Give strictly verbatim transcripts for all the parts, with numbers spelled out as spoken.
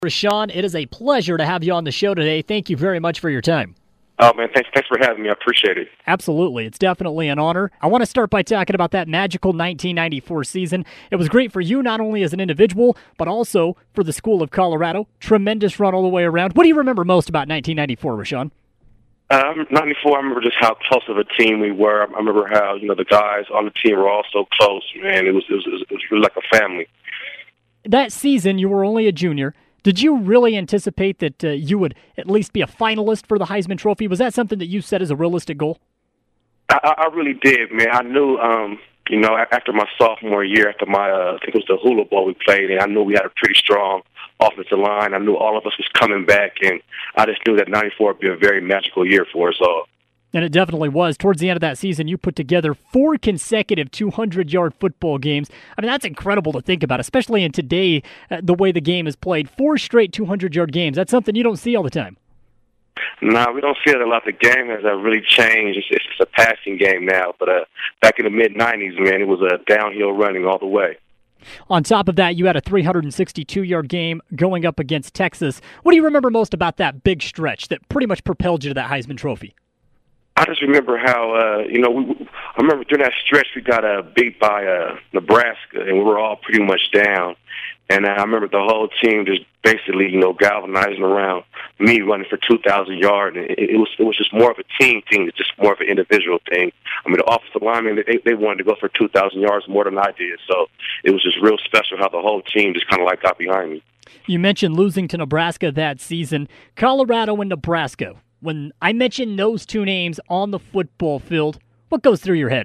Rashawn, it is a pleasure to have you on the show today. Thank you very much for your time. Oh, man, thanks, thanks for having me. I appreciate it. Absolutely. It's definitely an honor. I want to start by talking about that magical nineteen ninety-four season. It was great for you, not only as an individual, but also for the School of Colorado. Tremendous run all the way around. What do you remember most about nineteen ninety-four, Rashawn? Um, ninety-four, I remember just how close of a team we were. I remember how, you know, the guys on the team were all so close, man. It was, it was, it was really like a family. That season, you were only a junior. Did you really anticipate that uh, you would at least be a finalist for the Heisman Trophy? Was that something that you set as a realistic goal? I, I really did, man. I knew, um, you know, after my sophomore year, after my, uh, I think it was the Hula Bowl we played, and I knew we had a pretty strong offensive line. I knew all of us was coming back, and I just knew that ninety-four would be a very magical year for us all. And it definitely was. Towards the end of that season, you put together four consecutive two hundred yard football games. I mean, that's incredible to think about, especially in today, uh, the way the game is played. Four straight two hundred yard games. That's something you don't see all the time. No, nah, we don't see it a lot. The game has uh, really changed. It's, it's just a passing game now. But uh, back in the mid nineties, man, it was a downhill running all the way. On top of that, you had a three hundred sixty-two yard game going up against Texas. What do you remember most about that big stretch that pretty much propelled you to that Heisman Trophy? I just remember how, uh, you know, we, I remember during that stretch we got uh, beat by uh, Nebraska, and we were all pretty much down. And I remember the whole team just basically, you know, galvanizing around me running for two thousand yards. And it, it was it was just more of a team thing, it's just more of an individual thing. I mean, the offensive linemen, they, they wanted to go for two thousand yards more than I did. So it was just real special how the whole team just kind of like got behind me. You mentioned losing to Nebraska that season. Colorado and Nebraska. When I mention those two names on the football field, what goes through your head?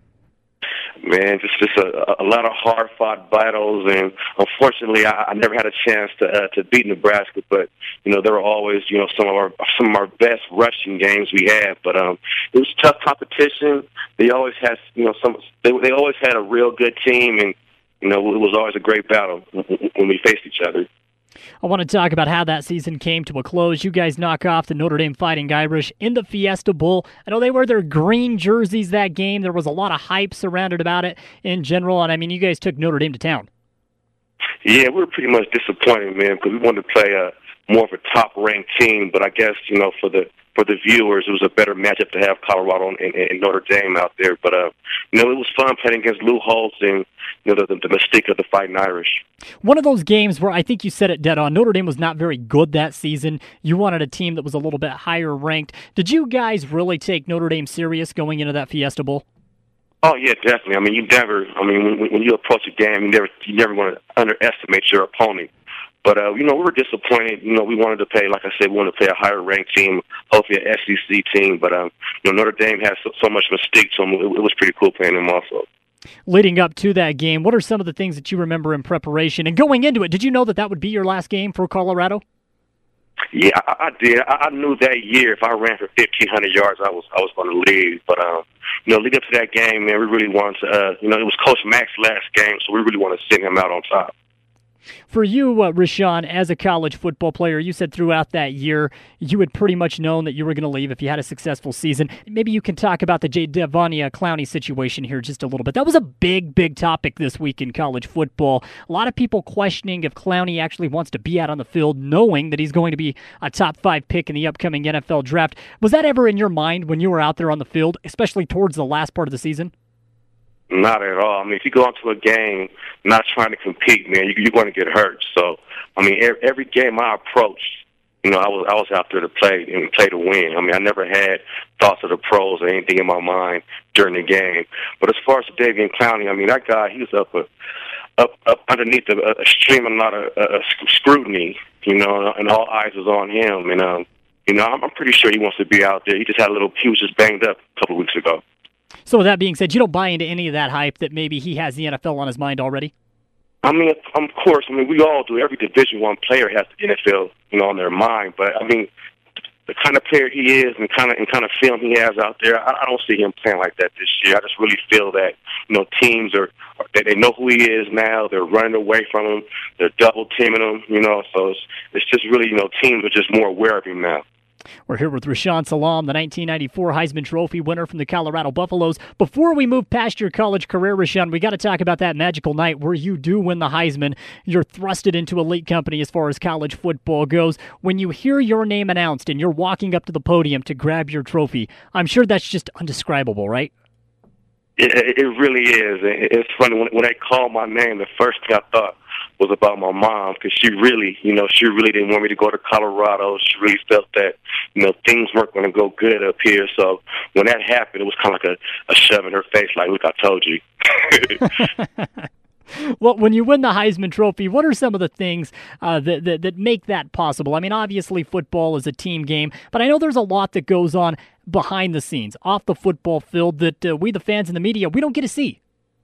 Man, just just a, a lot of hard-fought battles, and unfortunately, I, I never had a chance to uh, to beat Nebraska. But you know, there were always you know some of our some of our best rushing games we had. But um, it was tough competition. They always had you know some. They they always had a real good team, and you know it was always a great battle when we faced each other. I want to talk about how that season came to a close. You guys knock off the Notre Dame Fighting Irish in the Fiesta Bowl. I know they wear their green jerseys that game. There was a lot of hype surrounded about it in general, and I mean, you guys took Notre Dame to town. Yeah, we were pretty much disappointed, man, because we wanted to play a more of a top-ranked team. But I guess you know, for the for the viewers, it was a better matchup to have Colorado and, and, and Notre Dame out there. But uh, you know, it was fun playing against Lou Holtz and you know the, the mystique of the Fighting Irish. One of those games where I think you said it dead on. Notre Dame was not very good that season. You wanted a team that was a little bit higher ranked. Did you guys really take Notre Dame serious going into that Fiesta Bowl? Oh yeah, definitely. I mean, you never. I mean, when, when you approach a game, you never you never want to underestimate your opponent. But, uh, you know, we were disappointed. You know, we wanted to play, like I said, we wanted to play a higher-ranked team, hopefully an S E C team. But, um, you know, Notre Dame has so, so much mystique to them. It, it was pretty cool playing them also. Leading up to that game, what are some of the things that you remember in preparation? And going into it, did you know that that would be your last game for Colorado? Yeah, I, I did. I, I knew that year if I ran for fifteen hundred yards, I was I was going to leave. But, um, you know, leading up to that game, man, we really wanted to, uh, you know, it was Coach Mack's last game, so we really wanted to send him out on top. For you, uh, Rashawn, as a college football player, you said throughout that year you had pretty much known that you were going to leave if you had a successful season. Maybe you can talk about the J. Devonia Clowney situation here just a little bit. That was a big, big topic this week in college football. A lot of people questioning if Clowney actually wants to be out on the field knowing that he's going to be a top five pick in the upcoming N F L draft. Was that ever in your mind when you were out there on the field, especially towards the last part of the season? Not at all. I mean, if you go into a game not trying to compete, man, you, you're going to get hurt. So, I mean, every, every game I approached, you know, I was I was out there to play and play to win. I mean, I never had thoughts of the pros or anything in my mind during the game. But as far as Davian Clowney, I mean, that guy, he was up a, up up underneath a, a stream of a lot of uh, scrutiny, you know, and all eyes was on him. And um, you know, I'm, I'm pretty sure he wants to be out there. He just had a little. He was just banged up a couple of weeks ago. So with that being said, you don't buy into any of that hype that maybe he has the N F L on his mind already? I mean, of course. I mean, we all do. Every Division One player has the N F L, you know, on their mind. But I mean, the kind of player he is and kind of and kind of film he has out there, I, I don't see him playing like that this year. I just really feel that you know teams are they, they know who he is now. They're running away from him. They're double teaming him. You know, so it's it's just really you know teams are just more aware of him now. We're here with Rashaan Salaam, the nineteen ninety-four Heisman Trophy winner from the Colorado Buffaloes. Before we move past your college career, Rashaan, we got to talk about that magical night where you do win the Heisman. You're thrusted into elite company as far as college football goes. When you hear your name announced and you're walking up to the podium to grab your trophy, I'm sure that's just undescribable, right? It, it really is. It's funny, when, when they called my name, the first thing I thought was about my mom, because she really, you know, she really didn't want me to go to Colorado. She really felt that, you know, things weren't going to go good up here. So when that happened, it was kind of like a, a shove in her face, like, look, I told you. Well, when you win the Heisman Trophy, what are some of the things uh, that, that that make that possible? I mean, obviously football is a team game, but I know there's a lot that goes on behind the scenes, off the football field, that uh, we, the fans and the media, we don't get to see.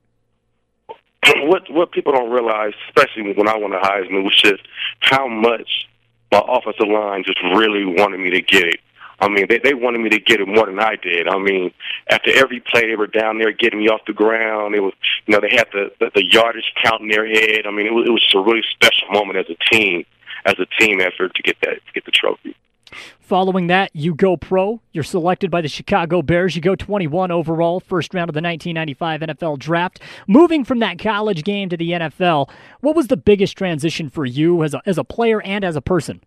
What what people don't realize, especially when I won the Heisman, was just how much my offensive line just really wanted me to get it. I mean, they, they wanted me to get it more than I did. I mean, after every play, they were down there getting me off the ground. It was, you know, they had the, the, the yardage count in their head. I mean, it was, it was a really special moment as a team, as a team effort to get that, to get the trophy. Following that, you go pro. You're selected by the Chicago Bears. You go twenty-one overall, first round of the nineteen ninety-five N F L Draft. Moving from that college game to the N F L, what was the biggest transition for you as a, as a player and as a person?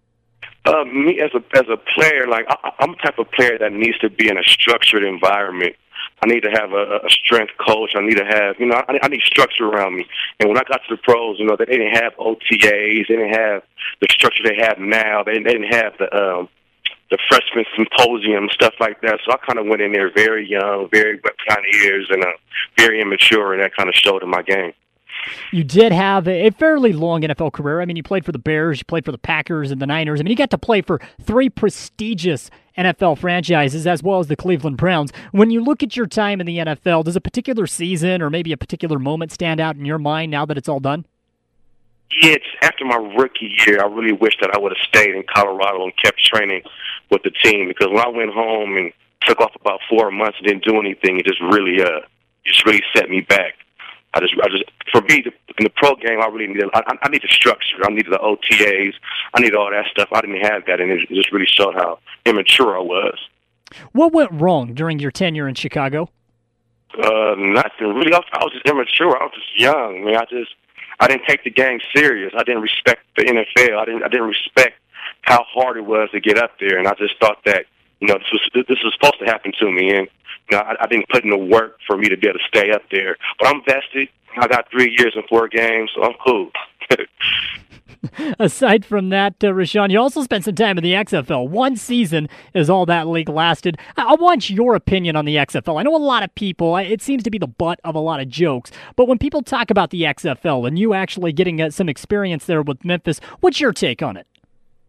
Uh, me as a as a player, like I, I'm the type of player that needs to be in a structured environment. I need to have a, a strength coach. I need to have, you know, I, I need structure around me. And when I got to the pros, you know, they didn't have O T As. They didn't have the structure they have now. They, they didn't have the um, the freshman symposium, stuff like that. So I kind of went in there very young, very wet behind the ears, and uh, very immature, and that kind of showed in my game. You did have a fairly long N F L career. I mean, you played for the Bears, you played for the Packers and the Niners. I mean, you got to play for three prestigious N F L franchises as well as the Cleveland Browns. When you look at your time in the N F L, does a particular season or maybe a particular moment stand out in your mind now that it's all done? Yeah, it's after my rookie year, I really wish that I would have stayed in Colorado and kept training with the team, because when I went home and took off about four months and didn't do anything, it just really, uh, just really set me back. I just, I just, for me, in the pro game, I really needed, I, I needed structure. I needed the O T As. I needed all that stuff. I didn't have that, and it just really showed how immature I was. What went wrong during your tenure in Chicago? Uh, nothing really. I was, I was just immature. I was just young. I mean, I just, I didn't take the game serious. I didn't respect the N F L. I didn't, I didn't respect how hard it was to get up there, and I just thought that, you know, this was this was supposed to happen to me, and you know, I, I didn't put in the work for me to be able to stay up there. But I'm vested. I got three years and four games, so I'm cool. Aside from that, uh, Rashaan, you also spent some time in the X F L. One season is all that league lasted. I, I want your opinion on the X F L. I know a lot of people, it seems to be the butt of a lot of jokes, but when people talk about the X F L and you actually getting uh, some experience there with Memphis, what's your take on it?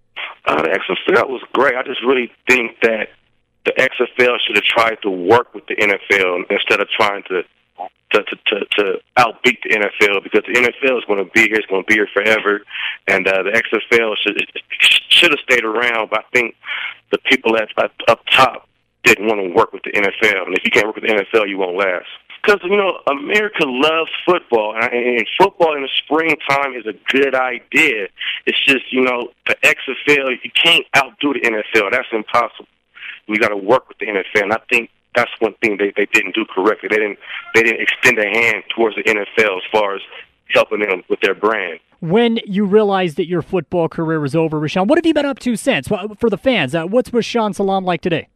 Uh, the X F L was great. I just really think that the X F L should have tried to work with the N F L instead of trying to to to, to, to outbeat the N F L, because the N F L is going to be here. It's going to be here forever, and uh, the X F L should should have stayed around. But I think the people at, at up top didn't want to work with the N F L, and if you can't work with the N F L, you won't last. Because, you know, America loves football, and football in the springtime is a good idea. It's just, you know, the X F L, you can't outdo the N F L. That's impossible. We got to work with the N F L, and I think that's one thing they, they didn't do correctly. They didn't they didn't extend a hand towards the N F L as far as helping them with their brand. When you realized that your football career was over, Rashaan, what have you been up to since? For the fans, uh, what's Rashaan Salaam like today?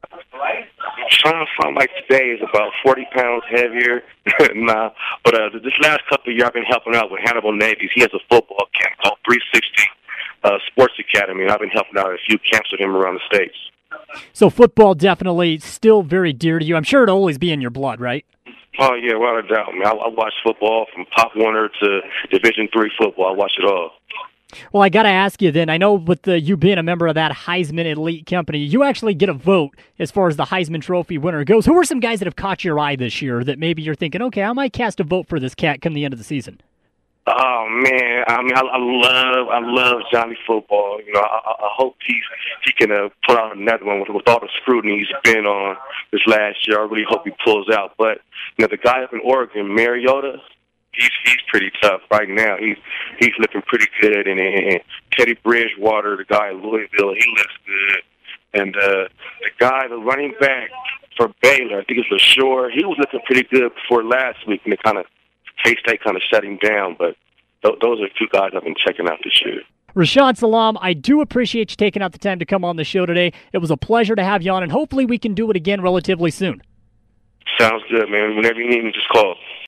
Rashaan Salaam like today is about forty pounds heavier. nah, but uh, this last couple of years I've been helping out with Hannibal Navies. He has a football camp called three sixty uh, Sports Academy, and I've been helping out at a few camps with him around the States. So football definitely still very dear to you. I'm sure it'll always be in your blood, right? Oh, yeah, without a doubt. Man, I, I watch football from Pop Warner to Division three football. I watch it all. Well, I got to ask you then, I know with the, you being a member of that Heisman elite company, you actually get a vote as far as the Heisman Trophy winner goes. Who are some guys that have caught your eye this year that maybe you're thinking, okay, I might cast a vote for this cat come the end of the season? Oh man, I mean, I, I love, I love Johnny Football. You know, I, I hope he he can uh, put out another one with, with all the scrutiny he's been on this last year. I really hope he pulls out. But you know, the guy up in Oregon, Mariota, he's he's pretty tough right now. He's he's looking pretty good. And, and Teddy Bridgewater, the guy in Louisville, he looks good. And uh, the guy, the running back for Baylor, I think it's LaShore, he was looking pretty good before last week, and it kind of, K-State kind of shut him down. But th- those are two guys I've been checking out this year. Rashaan Salaam, I do appreciate you taking out the time to come on the show today. It was a pleasure to have you on, and hopefully we can do it again relatively soon. Sounds good, man. Whenever you need me, just call.